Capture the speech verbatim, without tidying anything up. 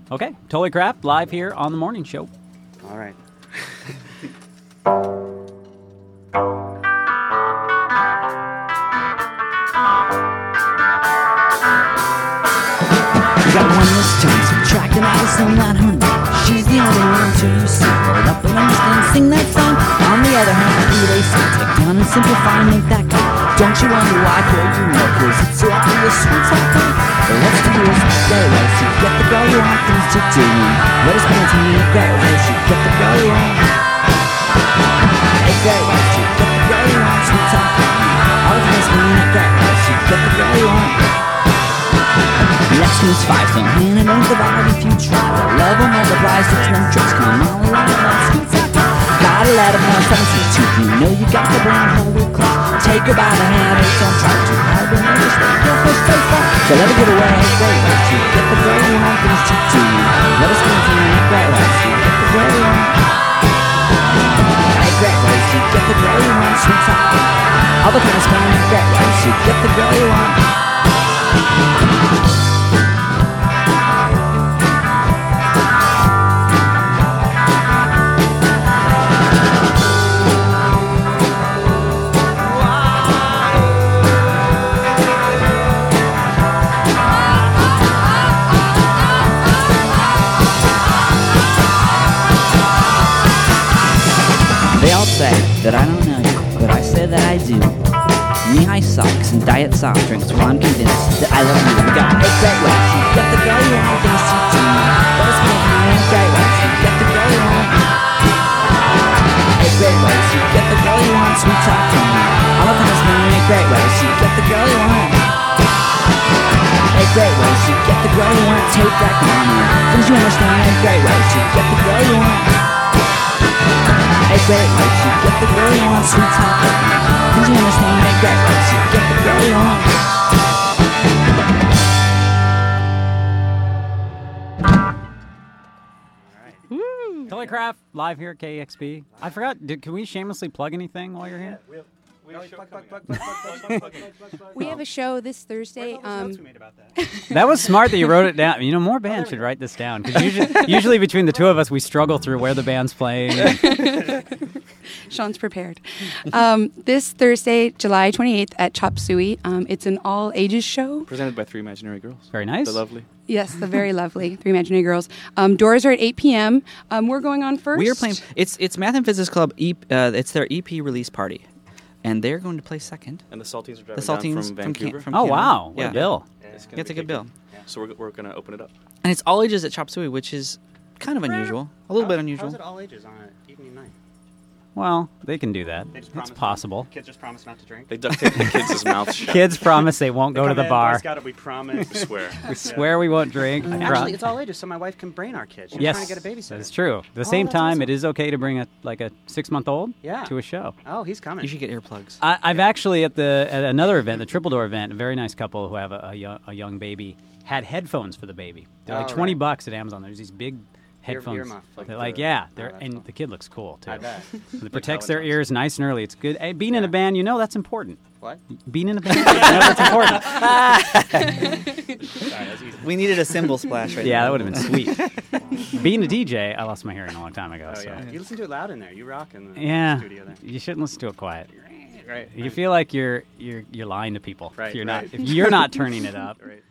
Okay, Totally Craft live here on the morning show. All right. You got one Miss Jones subtracting out of some that honey. She's the only one until you see her up and understand, sing that song. On the other hand, who they say, take down and simplify and make that cut. Don't you wonder why? Girl, you know, cause it's so obvious, sweet talk. But let's do this today, right? So you get the girl you want things to do. Let us spend time in the great way, so you get the girl you want. Hey, great way, so you get the girl you want, sweet talk. All the things mean a great way, so you get the girl you want. Next one's five, so hand it over the vibe if you try. The love will multiply, six no tricks, come on, we like that sweet talk. Gotta let them know seven six two. You know you got the brown hole with class. Take her by the hand, and don't try too hard. Don't notice that your first face back. So let her get away, great way to get the girl you want things to do. Let us go to the great way to get the girl you want. Hey, great way to get the girl you want, sweet talk. All the kind of fun, great way to get the girl you want. They all say that I don't know you, but I say that I do. Knee-high socks and diet soft drinks, well, I'm convinced that I love you. We got eight great ways to get the girl you want, things to do. Let us make it eight great ways to get the girl you want. Eight great ways to get the girl you want, sweet talk from me. All of us know eight great ways to get the girl you want. Eight great ways to get the girl you want, take that money. Things you understand, eight great ways to get the girl you want. Eight great ways to get the girl you want, sweet talk. Did you understand? Eight great ways to get the girl you want. Totally Craft live here at K E X P. I forgot, did, can we shamelessly plug anything while you're here? We have a show this Thursday. Um, That was smart that you wrote it down. You know, more bands should write this down. Because usually, usually between the two of us, we struggle through where the band's playing. Sean's prepared. Um, this Thursday, July twenty-eighth at Chop Suey. Um, it's an all-ages show. Presented by Three Imaginary Girls. Very nice. The lovely. Yes, the very lovely Three Imaginary Girls. Um, doors are at eight p.m. Um, we're going on first. We are playing. It's it's Math and Physics Club. E, uh, it's their E P release party, and they're going to play second. And the Saltines are driving The Saltines down from from Vancouver. Can- from Oh, Canada. wow. What Yeah. a bill. Yeah, it's, Yeah, it's a good bill. Yeah. So we're, we're going to open it up. And it's all ages at Chop Suey, which is kind of unusual. A little bit unusual. How is it all ages on an evening night? Well, they can do that. They just It's promise possible. Kids just promise not to drink. They duct tape the kids' mouths shut. Kids promise they won't They go to come the in, bar. Boy Scout, we promise. We swear. We swear we won't drink. Actually, it's all ages, so my wife can brain our kids. She's yes, trying to get a babysitter. that's true. At the Oh, same that's time, awesome. it is okay to bring a like a six-month-old Yeah. to a show. Oh, he's coming. You should get earplugs. I, I've actually at the at another event, the Triple Door event, a very nice couple who have a, a, young, a young baby had headphones for the baby. They're like Oh, twenty right. bucks at Amazon. There's these big Ear- headphones. earmuff, like they're the- like yeah, oh, they're that's and cool. the kid looks cool too. I bet. It protects their Like ears nice and early. It's good. Hey, being in a Yeah. band, you know that's important. What? Being in a band, you know that's important. Sorry, that's easy. We needed a cymbal splash right Yeah, that now. would have been sweet. Being a D J, I lost my hearing a long time ago. Oh, so. yeah. You listen to it loud in there. You rock in the Yeah, studio there. you shouldn't listen to it quiet. Right. You feel like you're you're you're lying to people. Right, If you're right. not if you're not turning it up. Right.